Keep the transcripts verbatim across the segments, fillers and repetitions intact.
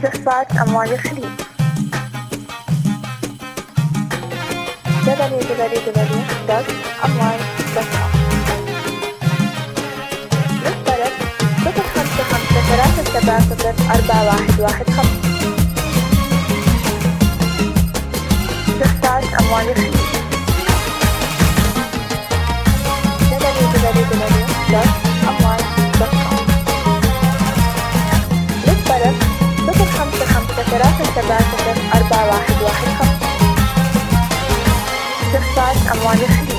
استخفاف أموال الخليج دبليو دبليو دبليو دوت أموال دوت كوم للطلب صفر خمسة خمسة ثلاثة سبعة صفر أربعة واحد واحد خمسة استخفاف أموال الخليج دبليو دبليو دبليو دوت أموال دوت كوم للطلب صفر خمسة خمسة ثلاثة سبعة صفر أربعة واحد واحد خمسة استخفاف أموال الخليج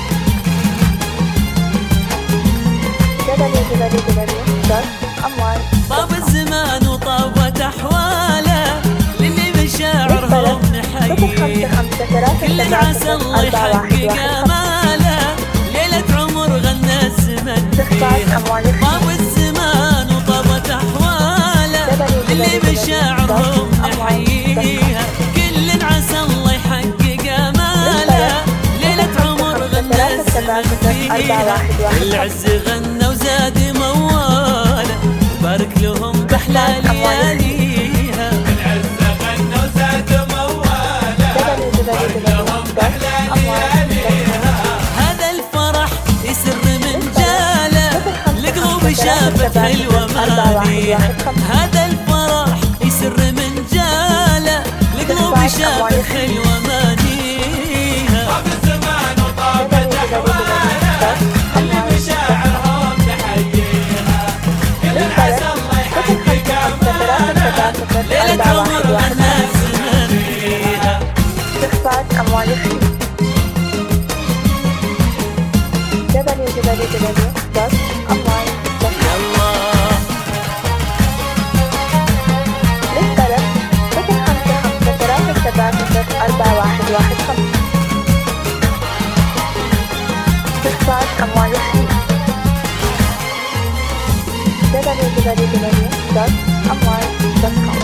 دبليو دبليو دبليو دوت أموال طاب الزمان وطابت أحواله للي مشاعرهم نحييها كل عسى الله يحقق آماله ليلة عمر غنى الزمن فيها طاب الزمان وطابت أحواله للي مشاعرهم نحييها كل عسى الله يحقق آماله ليلة عمر غنى الزمن فيها العز غنى وزاد مواله بارك لهم بأحلى لياليها العز غنى وزاد مواله بارك لهم بأحلى لياليها هذا الفرح يسر من جاله القلوب شافت حلوة مانيها هذا الفرح يسر من جاله القلوب شافت حلوة مانيها طاب الزمان وطابت أحواله اللي مشاعرهم نحييها كل عسى الله يحقق آماله ليلة عمر غنى الزمن فيها استخفاف أموال الخليج دبليو دبليو دبليو دوت أموال دوت كوم للطلب صفر خمسة خمسة ثلاثة سبعة صفر أربعة واحد واحد خمسة استخفاف أموال الخليج دبليو دبليو دبليو دوت أموال دوت كوم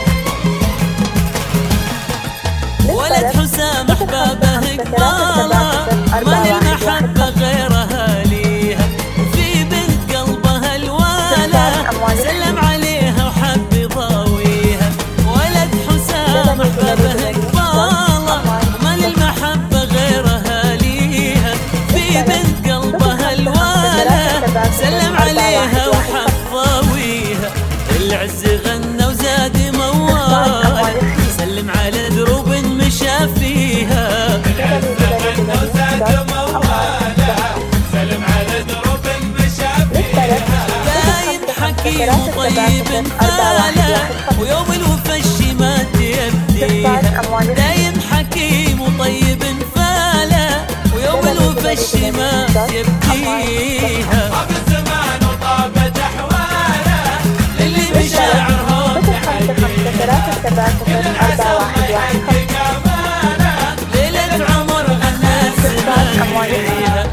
ولد حسام أحبابه قباله ما للمحبة غيرها ليها وفي بنت قلبها الواله سلم عليها وحب يضاويها ولد حسام أحبابه قباله ما للمحبة غيرها ليها في بنت قلبها الواله سلم عليها وحب ضاويها العز غنى وزاد مواله سلم على دروب مشى فيها العز غنى وزاد مواله سلم على دروب مشى فيها دايم حكيم وطيب فاله ويوم الوفا الشمات يبديها دايم حكيم وطيب فاله ويوم الوفا الشمات يبديها طاب الزمان وطابت أحواله للي مشاعرهم ثلاثة سبعة صفر أربعة واحد واحد خمسة ليلة عمر غنى الزمان فيها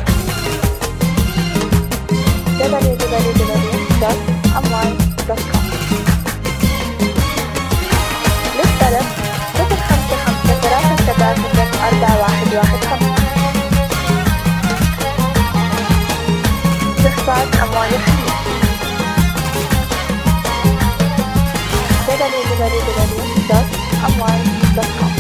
دبليو دبليو دبليو دوت أموال دوت كوم للطلب صفر خمسة خمسة ثلاثة سبعة صفر أربعة واحد واحد خمسة استخفاف أموال الخليج دبليو دبليو دبليو دوت أموال دوت كوم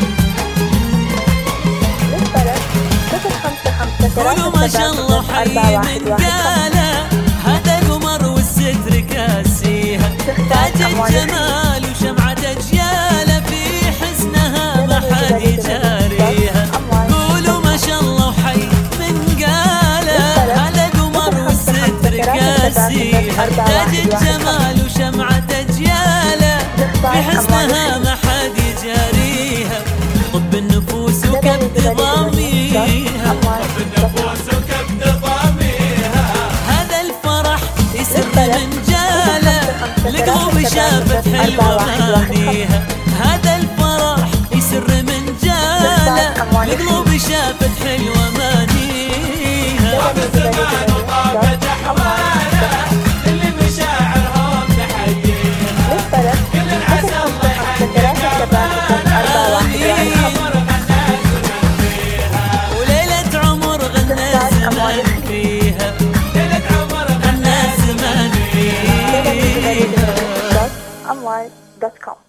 للطلب صفر خمسة خمسة قولوا ما شاء الله حي من قاله هذا القمر والستر كاسيها تاج الجمال وشمعة أجياله في حسنها ما حد يجاريها قولوا ما شاء الله حي من قاله هذا القمر والستر كاسيها تاج الجمال وشمعة أجياله في حسنها ما حد يجاريها طب النفوس وكبد ضاميها النفوس وكبد ضاميها هذا الفرح يسر من جاله القلوب شافت حلوة مانيها هذا الفرح يسر من جاله القلوب شافت حلوة مانيها طاب الزمان وطابت أحواله اللي مشاعرهم نحييها كل العسى الله يحقق وليلة عمر غنى الزمان فيها ليلة عمر غنى الزمان فيها أموال دوت كوم